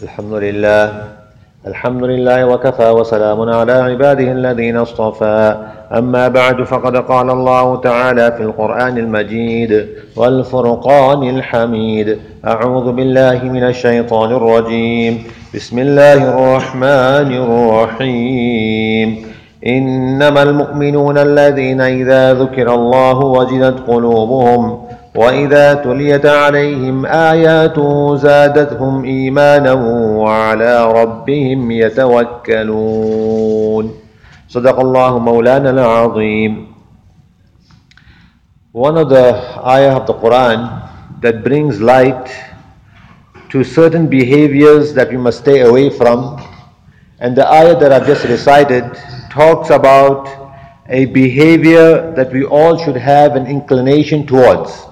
الحمد لله الحمد لله وكفى وسلام على عباده الذين اصطفى. أما بعد، فقد قال الله تعالى في القرآن المجيد والفرقان الحميد: أعوذ بالله من الشيطان الرجيم. بسم الله الرحمن الرحيم. إنما المؤمنون الذين إذا ذكر الله وجلت قلوبهم وإذا تليت عليهم آياته زادتهم إيمانا وعلى ربهم يتوكلون. صدق الله مولانا العظيم. One of the ayah of the Quran that brings light to certain behaviors that we must stay away from, and the ayah that I've just recited talks about a behavior that we all should have an inclination towards.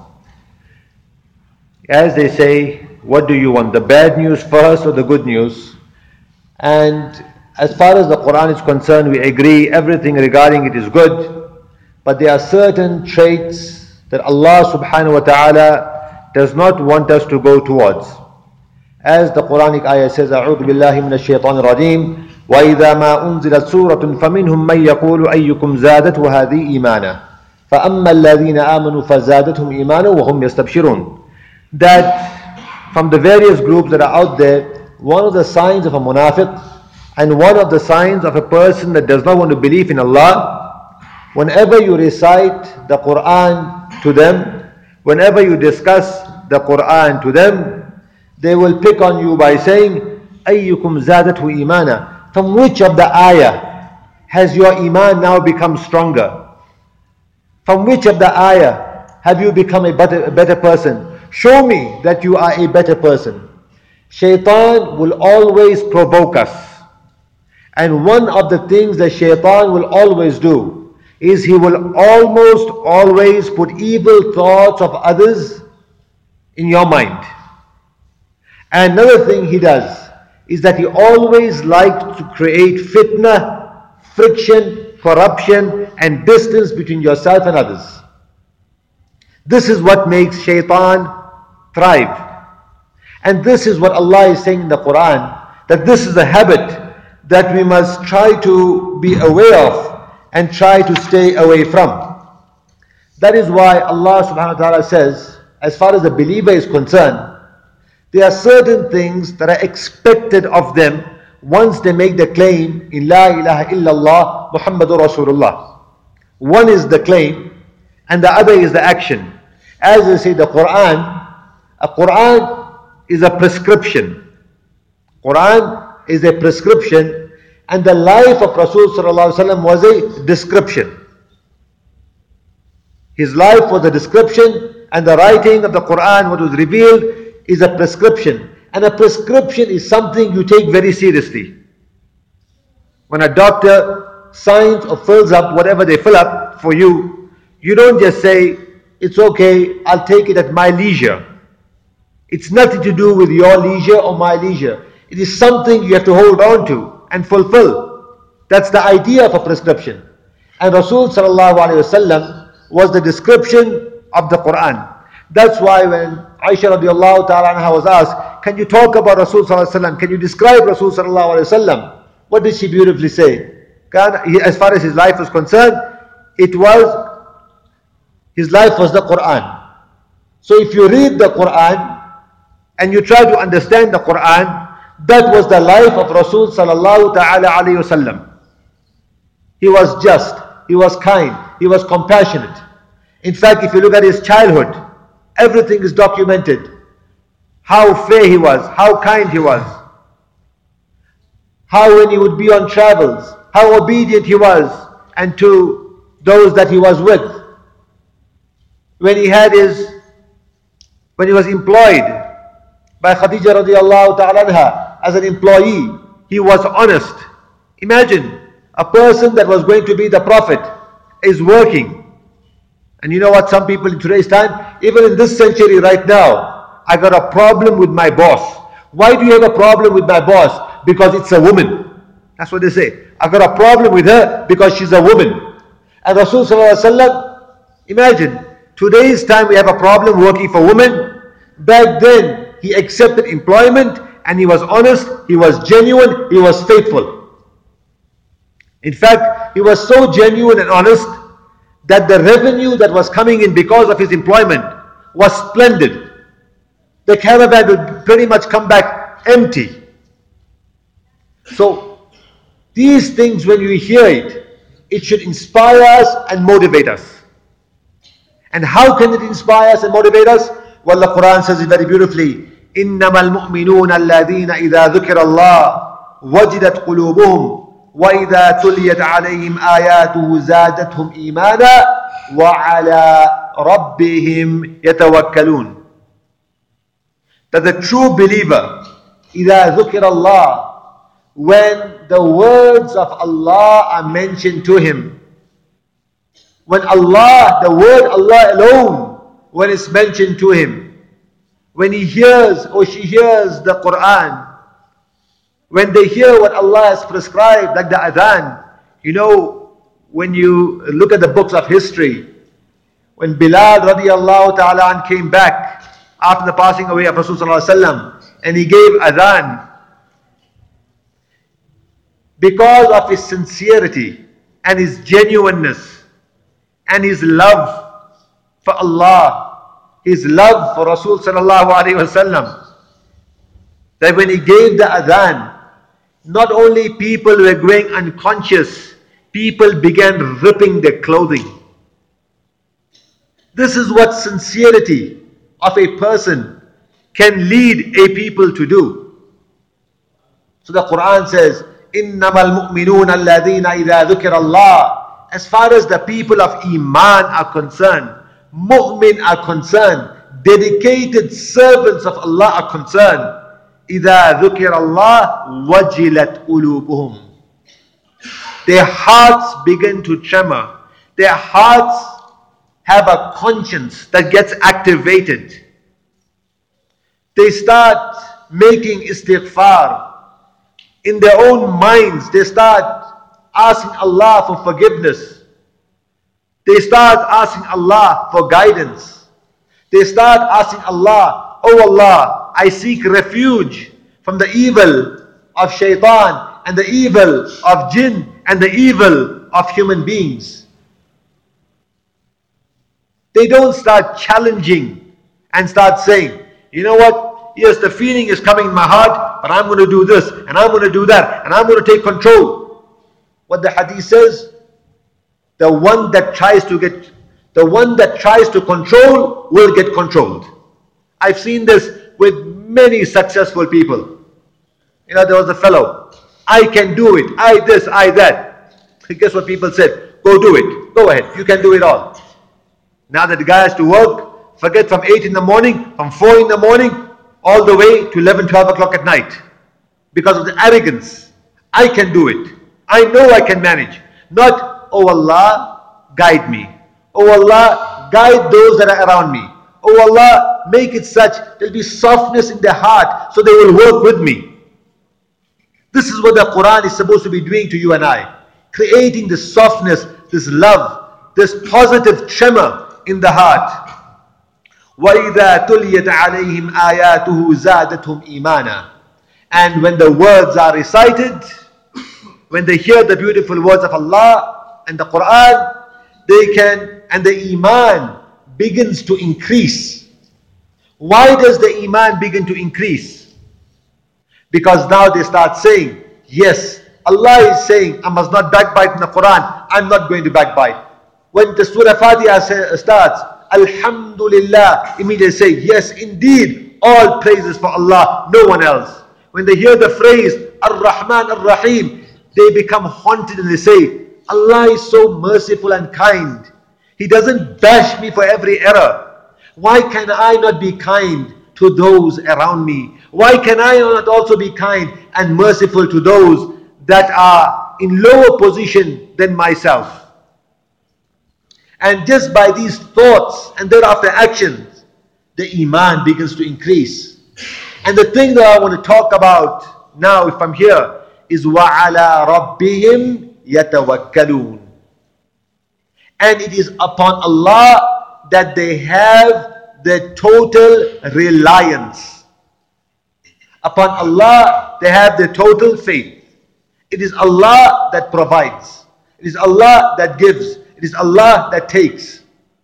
As they say, what do you want, the bad news first or the good news? And as far as the Quran is concerned, we agree everything regarding it is good, but there are certain traits that Allah subhanahu wa ta'ala does not want us to go towards. As the Quranic ayah says, أعوذ بالله من الشيطان الرجيم وإذا ما أنزلت سورة فمنهم من يقول أيكم زادته هذه إيمانا فأما الذين آمنوا فزادتهم إيمانا وهم يستبشرون. That from the various groups that are out there, one of the signs of a munafiq and one of the signs of a person that does not want to believe in Allah, whenever you recite the Quran to them, whenever you discuss the Quran to them, they will pick on you by saying, أَيُّكُمْ زَادَتْهُ إِيمَانًا, from which of the ayah has your iman now become stronger? From which of the ayah have you become a better person? Show me that you are a better person. Shaitan will always provoke us. And one of the things that Shaitan will always do is he will almost always put evil thoughts of others in your mind. And another thing he does is that he always likes to create fitna, friction, corruption, and distance between yourself and others. This is what makes Shaitan thrive. And this is what Allah is saying in the Quran, that this is a habit that we must try to be aware of and try to stay away from. That is why Allah subhanahu wa ta'ala says, as far as the believer is concerned, there are certain things that are expected of them once they make the claim in La ilaha illallah Muhammadur Rasulullah. One is the claim and the other is the action. As they say, the Quran is a prescription. Quran is a prescription, and the life of Rasul sallallahu alaihi wasallam was a description. His life was a description, and the writing of the Quran, what was revealed, is a prescription. And a prescription is something you take very seriously. When a doctor signs or fills up whatever they fill up for you, you don't just say, it's okay, I'll take it at my leisure. It's nothing to do with your leisure or my leisure. It is something you have to hold on to and fulfill. That's the idea of a prescription. And Rasul sallallahu alaihi wasallam was the description of the Quran. That's why when Aisha radiallahu ta'ala anha was asked, can you talk about Rasul sallallahu alaihi wasallam? Can you describe Rasul sallallahu alaihi wasallam? What did she beautifully say? As far as his life was concerned, his life was the Quran. So if you read the Quran and you try to understand the Quran, that was the life of Rasul sallallahu ta'ala alayhi wasallam. He was just, he was kind, he was compassionate. In fact, if you look at his childhood, everything is documented. How fair he was, how kind he was. How when he would be on travels, how obedient he was and to those that he was with. When he was employed by Khadija radiallahu ta'ala anha as an employee, he was honest. Imagine a person that was going to be the Prophet is working. And you know what, some people in today's time, even in this century right now, I got a problem with my boss. Why do you have a problem with my boss? Because it's a woman. That's what they say. I got a problem with her because she's a woman. And Rasul sallallahu alaihi wasallam, imagine, today's time we have a problem working for women. Back then, he accepted employment and he was honest, he was genuine, he was faithful. In fact, he was so genuine and honest that the revenue that was coming in because of his employment was splendid. The caravan would pretty much come back empty. So these things, when you hear it, it should inspire us and motivate us. And how can it inspire us and motivate us? Well, the Quran says it very beautifully. إِنَّمَا الْمُؤْمِنُونَ الَّذِينَ إِذَا ذُكِرَ اللَّهُ وَجِلَتْ قُلُوبُهُمْ وَإِذَا تُلِيَتْ عَلَيْهِمْ آيَاتُهُ زَادَتْهُمْ إِيمَانًا وَعَلَى رَبِّهِمْ يَتَوَكَّلُونَ. That the true believer, إِذَا ذُكِرَ اللَّهُ, when the words of Allah are mentioned to him, when Allah, the word Allah alone, when it's mentioned to him, when he hears or she hears the Quran, when they hear what Allah has prescribed, like the adhan, you know, when you look at the books of history, when Bilal radiallahu ta'ala came back after the passing away of Rasulullah and he gave adhan, because of his sincerity and his genuineness, and his love for Allah, his love for Rasul sallallahu alaihi wasallam, that when he gave the adhan, not only people were going unconscious, people began ripping their clothing. This is what sincerity of a person can lead a people to do. So the Quran says, إِنَّمَا الْمُؤْمِنُونَ الَّذِينَ إِذَا ذُكِرَ اللَّهُ. As far as the people of Iman are concerned, Mu'min are concerned, dedicated servants of Allah are concerned, إِذَا ذُكِرَ اللَّهُ وَجِلَتْ قُلُوبُهُمْ. Their hearts begin to tremor. Their hearts have a conscience that gets activated. They start making istighfar. In their own minds, they start asking Allah for forgiveness. They start asking Allah for guidance. They start asking Allah, oh Allah, I seek refuge from the evil of shaitan and the evil of jinn and the evil of human beings. They don't start challenging and start saying, you know what, yes, the feeling is coming in my heart, but I'm going to do this and I'm going to do that and I'm going to take control. What the hadith says, the one that tries to control will get controlled. I've seen this with many successful people. You know, there was a fellow, I can do it, I this, I that. Guess what people said? Go do it, go ahead, you can do it all. Now that the guy has to work, forget from 8 in the morning, from 4 in the morning, all the way to 11, 12 o'clock at night. Because of the arrogance. I can do it. I know I can manage. Not, oh Allah, guide me. Oh Allah, guide those that are around me. Oh Allah, make it such, there'll be softness in their heart, so they will work with me. This is what the Quran is supposed to be doing to you and I. Creating this softness, this love, this positive tremor in the heart. وَإِذَا تُلِيَتْ عَلَيْهِمْ آيَاتُهُ زَادَتْهُمْ إِيمَانًا. And when the words are recited, when they hear the beautiful words of Allah and the Quran, they can, and the Iman begins to increase. Why does the Iman begin to increase? Because now they start saying, yes, Allah is saying, I must not backbite in the Quran, I'm not going to backbite. When the Surah Fatiha starts, Alhamdulillah, immediately say, yes, indeed, all praises for Allah, no one else. When they hear the phrase, Ar-Rahman Ar-Rahim, they become haunted and they say, Allah is so merciful and kind. He doesn't bash me for every error. Why can I not be kind to those around me? Why can I not also be kind and merciful to those that are in lower position than myself? And just by these thoughts and thereafter actions, the Iman begins to increase. And the thing that I want to talk about now, if I'm here, is وَعَلَىٰ رَبِّهِمْ يَتَوَكَّلُونَ. And it is upon Allah that they have the total reliance. Upon Allah, they have their total faith. It is Allah that provides. It is Allah that gives. It is Allah that takes.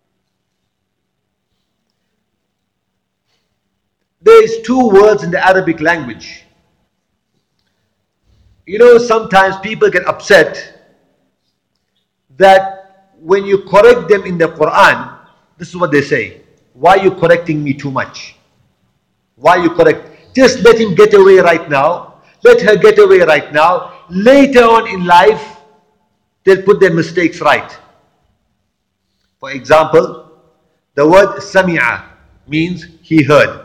There is two words in the Arabic language. You know, sometimes people get upset that when you correct them in the Quran, this is what they say: why are you correcting me too much? Why are you correct? Just let him get away right now. Let her get away right now. Later on in life, they'll put their mistakes right. For example, the word sami'a means he heard.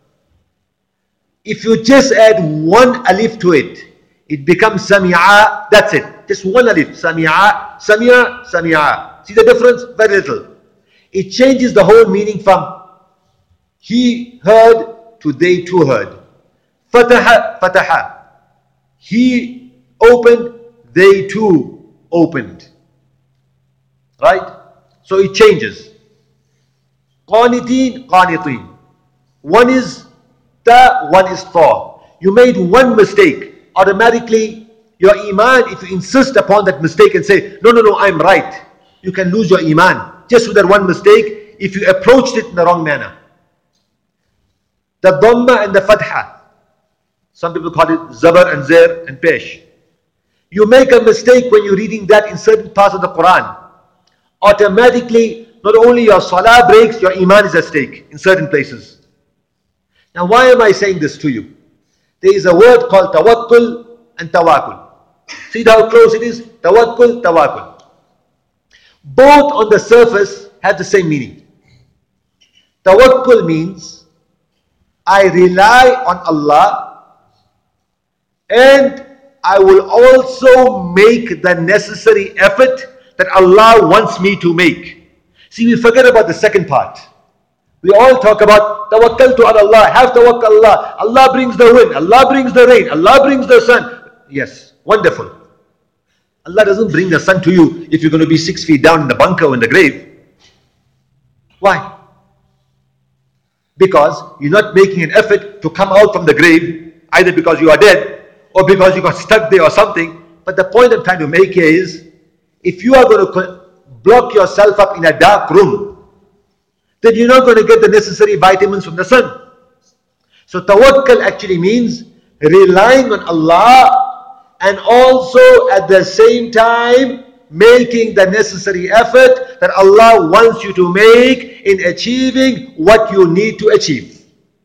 If you just add one alif to it, it becomes sami'a. That's it. Just one alif. Sami'a, sami'a, sami'a. See the difference? Very little. It changes the whole meaning from he heard to they too heard. Fataha, fataha. He opened, they too opened. Right? So it changes. Qanitin, qanitin. One is ta, one is ta. You made one mistake. Automatically, your iman, if you insist upon that mistake and say, no, no, no, I'm right, you can lose your iman. Just with that one mistake, if you approached it in the wrong manner. The dhamma and the fatha. Some people call it zabar and zair and pesh. You make a mistake when you're reading that in certain parts of the Quran. Automatically, not only your salah breaks, your iman is at stake in certain places. Now, why am I saying this to you? There is a word called tawakkul and tawakkul. See how close it is? Tawakkul, tawakkul. Both on the surface have the same meaning. Tawakkul means I rely on Allah and I will also make the necessary effort that Allah wants me to make. See, we forget about the second part. We all talk about tawakkaltu ala Allah, have tawakkal Allah. Allah brings the wind, Allah brings the rain, Allah brings the sun. Yes, wonderful. Allah doesn't bring the sun to you if you're going to be 6 feet down in the bunker or in the grave. Why? Because you're not making an effort to come out from the grave, either because you are dead or because you got stuck there or something. But the point I'm trying to make here is, if you are going to block yourself up in a dark room, then you're not going to get the necessary vitamins from the sun. So tawakkul actually means relying on Allah and also at the same time making the necessary effort that Allah wants you to make in achieving what you need to achieve.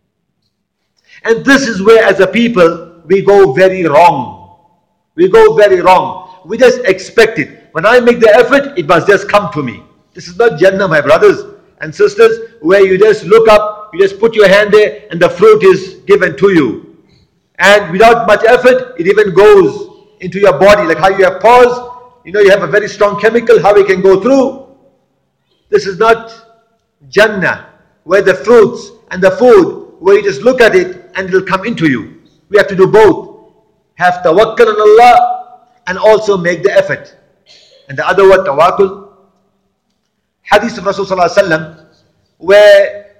And this is where, as a people, we go very wrong. We go very wrong. We just expect it. When I make the effort, it must just come to me. This is not Jannah, my brothers and sisters, where you just look up, you just put your hand there and the fruit is given to you. And without much effort, it even goes into your body. Like how you have pores, you know, you have a very strong chemical, how it can go through. This is not Jannah, where the fruits and the food, where you just look at it and it will come into you. We have to do both. Have tawakkul on Allah and also make the effort. And the other word, tawakkul, hadith of Rasulullah, where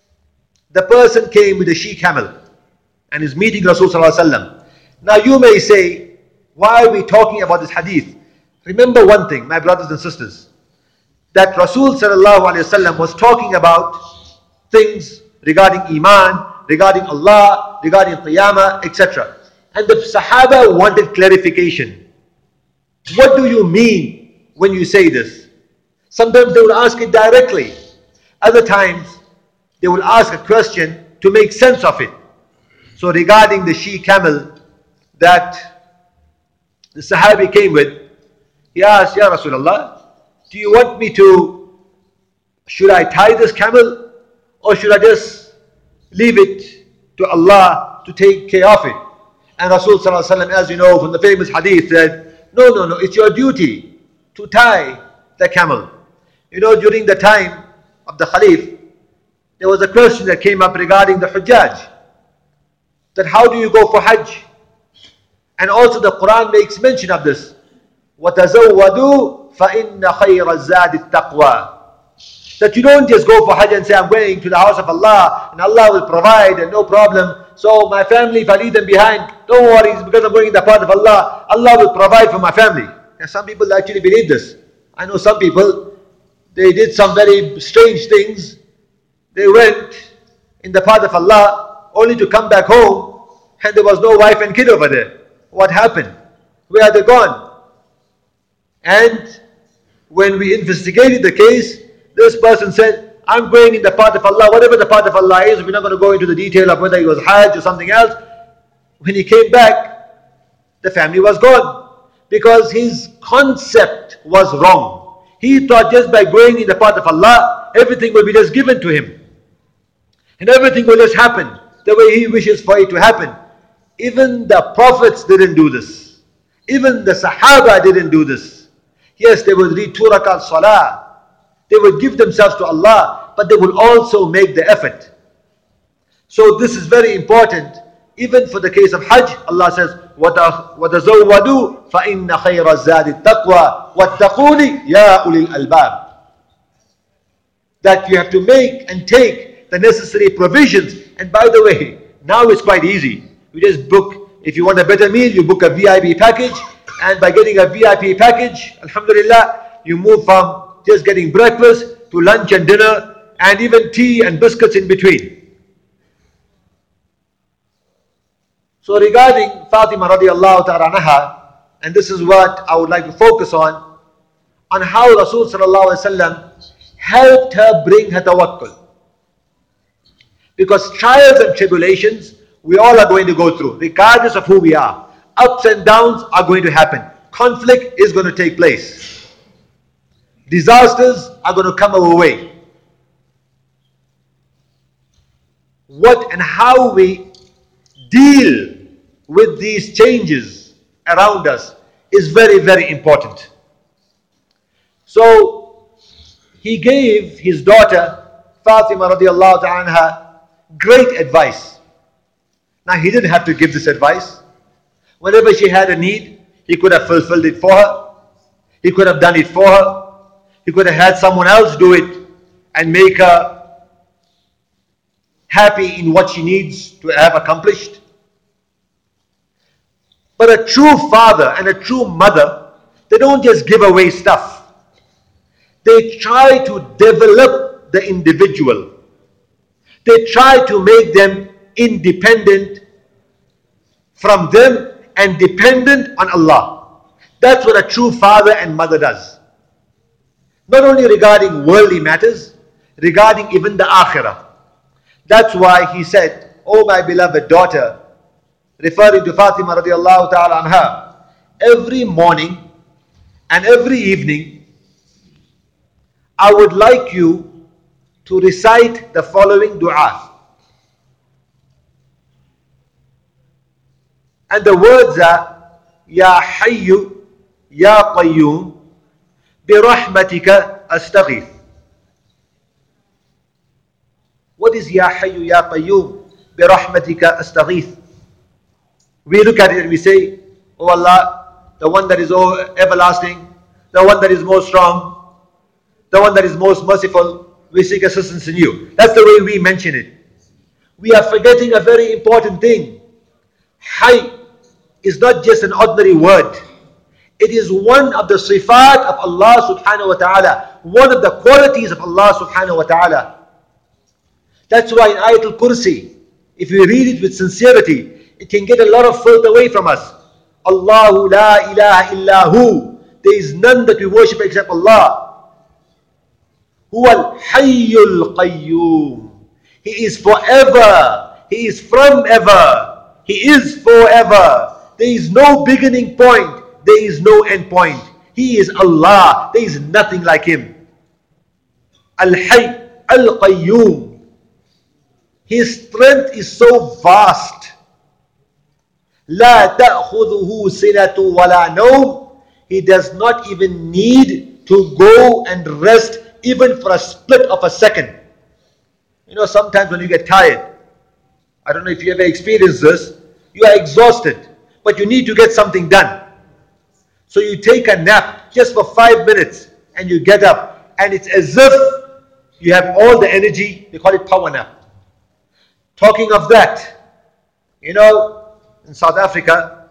the person came with a she-camel and is meeting Rasulullah. Now you may say, why are we talking about this hadith? Remember one thing, my brothers and sisters, that Rasul was talking about things regarding Iman, regarding Allah, regarding Qiyamah, etc. And the Sahaba wanted clarification. What do you mean when you say this? Sometimes they will ask it directly. Other times they will ask a question to make sense of it. So regarding the she-camel that the Sahabi came with, he asked, Ya Rasulullah, do you want me to, should I tie this camel or should I just leave it to Allah to take care of it? And Rasul sallallahu alaihi wasallam, as you know from the famous hadith, said, no, no, no, it's your duty to tie the camel. You know, during the time of the Khalif, there was a question that came up regarding the Hujjaj, that how do you go for Hajj? And also the Quran makes mention of this. وَتَزَوَّدُوا فَإِنَّ خَيْرَ الزَّادِ التَّقْوَى. That you don't just go for Hajj and say, I'm going to the house of Allah and Allah will provide and no problem. So my family, if I leave them behind, don't worry, it's because I'm going in the path of Allah. Allah will provide for my family. And some people actually believe this. I know some people, they did some very strange things. They went in the path of Allah only to come back home and there was no wife and kid over there. What happened? Where are they gone? And when we investigated the case, this person said, I'm going in the path of Allah, whatever the path of Allah is. We're not going to go into the detail of whether it was Hajj or something else. When he came back, the family was gone because his concept was wrong. He thought just by going in the path of Allah, everything will be just given to him. And everything will just happen the way he wishes for it to happen. Even the prophets didn't do this. Even the Sahaba didn't do this. Yes, they would read 2 rakat salah. They would give themselves to Allah, but they will also make the effort. So this is very important. Even for the case of Hajj, Allah says, وَتَزَوَّدُوا فَإِنَّ خَيْرَ الزَّادِ التَّقْوَى وَاتَّقُونِ يَا أُولِي الْأَلْبَابِ. That you have to make and take the necessary provisions. And by the way, now it's quite easy. You just book, if you want a better meal, you book a VIP package. And by getting a VIP package, alhamdulillah, you move from just getting breakfast to lunch and dinner and even tea and biscuits in between. So regarding Fatima radiallahu ta'ala anha, and this is what I would like to focus on how Rasul sallallahu alaihi wasallam helped her bring her tawakkul. Because trials and tribulations, we all are going to go through, regardless of who we are. Ups and downs are going to happen. Conflict is going to take place. Disasters are going to come our way. What and how we deal with these changes around us is very, very important. So he gave his daughter Fatima radiallahu ta'ala anha great advice. Now he didn't have to give this advice. Whenever she had a need, he could have fulfilled it for her. He could have done it for her. He could have had someone else do it and make her happy in what she needs to have accomplished. But a true father and a true mother, they don't just give away stuff. They try to develop the individual. They try to make them independent from them and dependent on Allah. That's what a true father and mother does. Not only regarding worldly matters, regarding even the akhirah. That's why he said, "Oh my beloved daughter," referring to Fatima radiallahu ta'ala anha, every morning and every evening, I would like you to recite the following dua. And the words are, Ya Hayyu, Ya Qayyum, Bi Rahmatika Astaghith. What is Ya Hayyu, Ya Qayyum, Bi Rahmatika Astaghith? We look at it and we say, Oh Allah, the one that is everlasting, the one that is most strong, the one that is most merciful, we seek assistance in you. That's the way we mention it. We are forgetting a very important thing. Hayy is not just an ordinary word. It is one of the sifat of Allah subhanahu wa ta'ala, one of the qualities of Allah subhanahu wa ta'ala. That's why in Ayatul Kursi, if we read it with sincerity, it can get a lot of filth away from us. Allahu la ilaha illahu. There is none that we worship except Allah. Huwal Hayyul Qayyum. He is forever. He is from ever. He is forever. There is no beginning point. There is no end point. He is Allah. There is nothing like Him. Al-Hayy, Al-Qayyum. His strength is so vast. لا تأخذه سنة ولا نوم. He does not even need to go and rest even for a split of a second. You know, sometimes when you get tired, I don't know if you ever experienced this, you are exhausted, but you need to get something done. So you take a nap just for 5 minutes and you get up and it's as if you have all the energy. They call it power nap. Talking of that, You know, in South Africa,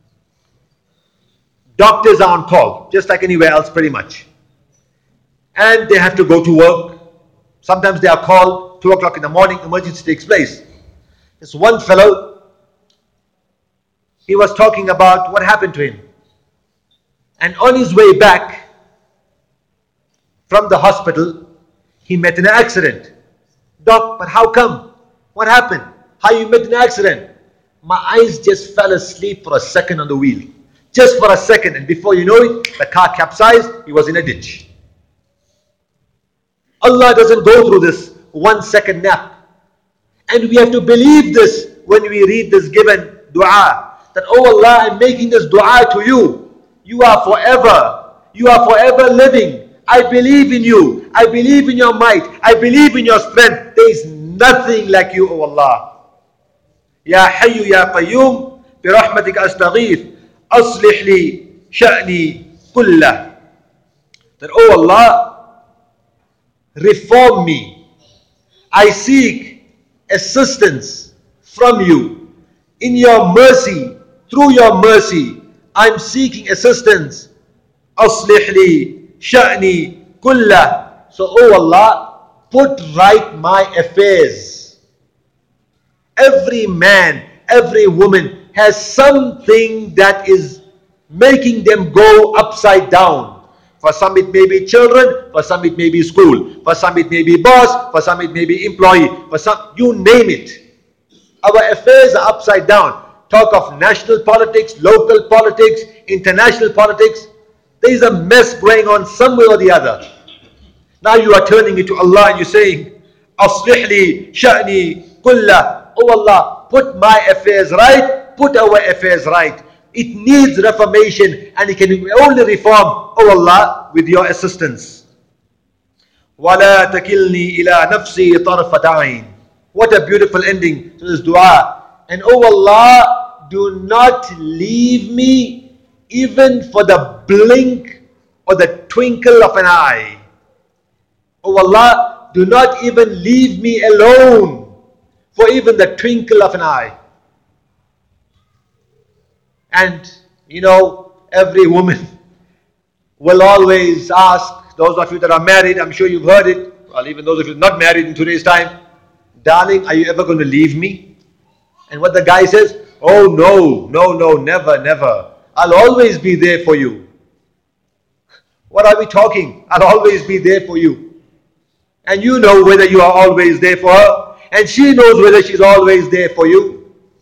doctors are on call, just like anywhere else pretty much. And they have to go to work. Sometimes they are called 2 o'clock in the morning, emergency takes place. This one fellow, he was talking about what happened to him. And on his way back from the hospital, he met an accident. Doc, but how come? What happened? How you met an accident? My eyes just fell asleep for a second on the wheel. Just for a second, and before you know it, the car capsized, he was in a ditch. Allah doesn't go through this 1 second nap. And we have to believe this when we read this given dua. That, oh Allah, I'm making this dua to you. You are forever living. I believe in you. I believe in your might. I believe in your strength. There is nothing like you, O Allah. Ya Hayyu Ya Qayyum, bi rahmatika astaghith, aslih li sha'ni kullah. That, oh Allah, reform me. I seek assistance from you. In your mercy, through your mercy, I'm seeking assistance. Aslih li sha'ni kullah. So, oh Allah, put right my affairs. Every man, every woman has something that is making them go upside down. For some it may be children, for some it may be school, for some it may be boss, for some it may be employee, for some, you name it. Our affairs are upside down. Talk of national politics, local politics, international politics. There is a mess going on somewhere or the other. Now you are turning it to Allah and you're saying, Aslih li sha'ni kullah. Oh Allah, put my affairs right, put our affairs right. It needs reformation, and it can only reform, oh Allah, with your assistance. وَلَا تَكِلْنِي إِلَى نَفْسِي طَرْفَةَ عَيْنٍ. What a beautiful ending to this dua. And oh Allah, do not leave me even for the blink or the twinkle of an eye. Oh Allah, do not even leave me alone for even the twinkle of an eye. And you know, every woman will always ask, those of you that are married, I'm sure you've heard it, well, even those of you not married in today's time, darling, are you ever going to leave me? And what the guy says, oh no, never. I'll always be there for you. What are we talking? I'll always be there for you. And you know whether you are always there for her, and she knows whether she's always there for you.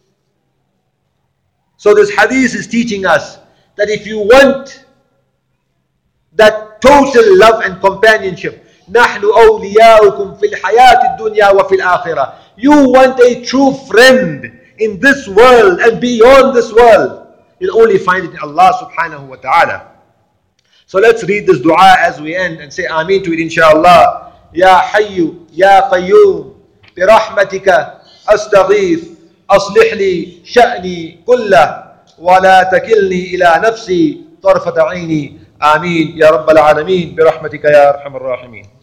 So this hadith is teaching us that if you want that total love and companionship, نَحْنُ أَوْلِيَاؤُكُمْ فِي الْحَيَاةِ الدُّنْيَا وَفِي الْآخِرَةِ. You want a true friend in this world and beyond this world. You'll only find it in Allah subhanahu wa ta'ala. So let's read this dua as we end and say Ameen to it, inshaAllah. Ya Hayyu Ya Qayyum, bi rahmatika astaghith, أصلح لي شأني كله ولا تكلني إلى نفسي طرفة عيني. آمين يا رب العالمين برحمتك يا أرحم الراحمين.